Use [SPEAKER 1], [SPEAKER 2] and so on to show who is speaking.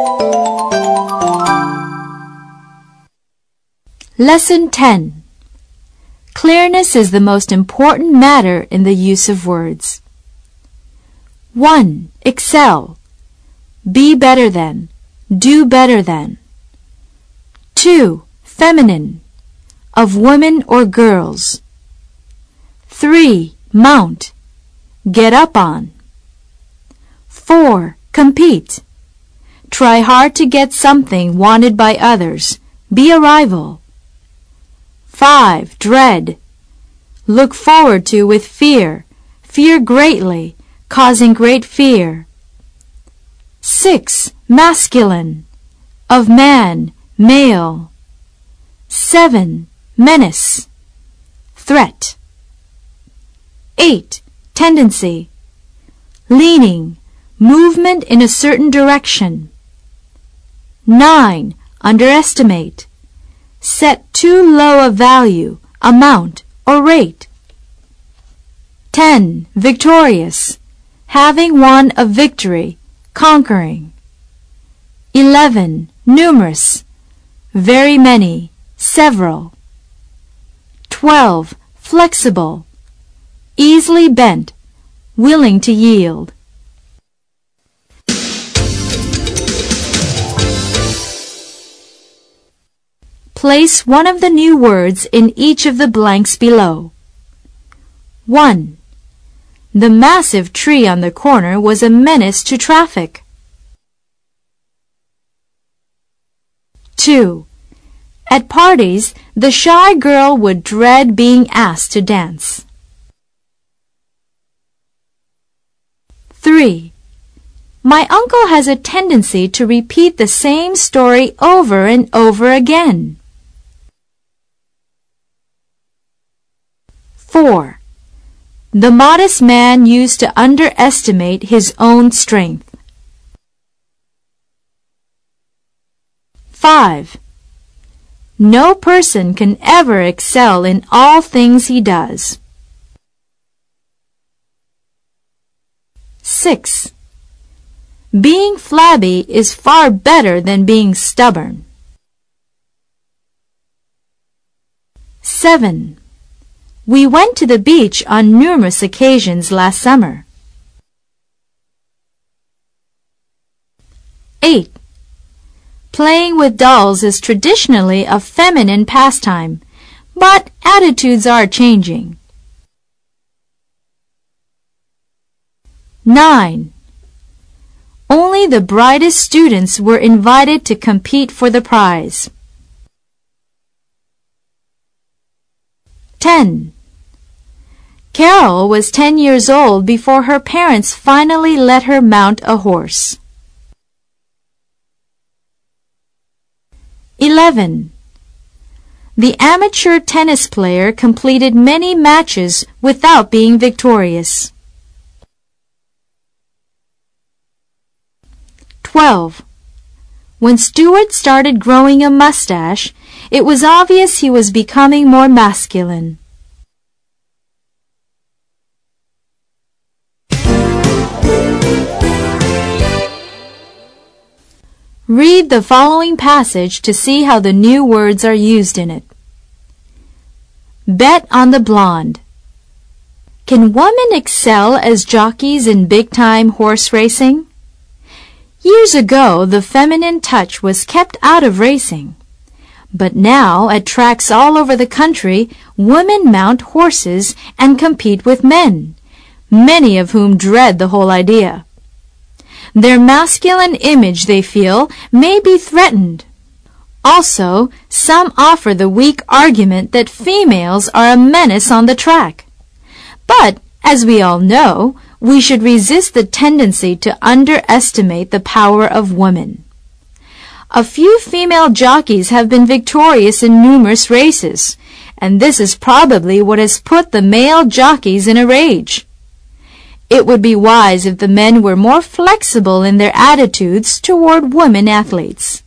[SPEAKER 1] Lesson 10. Clearness is the most important matter in the use of words. 1. Excel. Be better than. Do better than. 2. Feminine. Of women or girls. 3. Mount. Get up on. 4. Compete. Try hard to get something wanted by others. Be a rival. 5. Dread. Look forward to with fear. Fear greatly, causing great fear. 6. Masculine. Of man, male. 7. Menace. Threat. 8. Tendency. Leaning. Movement in a certain direction. 9. Underestimate. Set too low a value, amount, or rate. 10. Victorious. Having won a victory, conquering. 11. Numerous. Very many, several. 12. Flexible. Easily bent, willing to yield. Place one of the new words in each of the blanks below. 1. The massive tree on the corner was a menace to traffic. 2. At parties, the shy girl would dread being asked to dance. 3. My uncle has a tendency to repeat the same story over and over again. 4. The modest man used to underestimate his own strength. 5. No person can ever excel in all things he does. 6. Being flabby is far better than being stubborn. 7. We went to the beach on numerous occasions last summer. 8. Playing with dolls is traditionally a feminine pastime, but attitudes are changing. 9. Only the brightest students were invited to compete for the prize. 10. Carol was 10 years old before her parents finally let her mount a horse. 11. The amateur tennis player completed many matches without being victorious. 12. When Stuart started growing a mustache, it was obvious he was becoming more masculine. Read the following passage to see how the new words are used in it. Bet on the blonde. Can women excel as jockeys in big-time horse racing? Years ago, the feminine touch was kept out of racing. But now, at tracks all over the country, women mount horses and compete with men, many of whom dread the whole idea. Their masculine image, they feel, may be threatened. Also, some offer the weak argument that females are a menace on the track. But, as we all know, we should resist the tendency to underestimate the power of women. A few female jockeys have been victorious in numerous races, and this is probably what has put the male jockeys in a rage. It would be wise if the men were more flexible in their attitudes toward women athletes.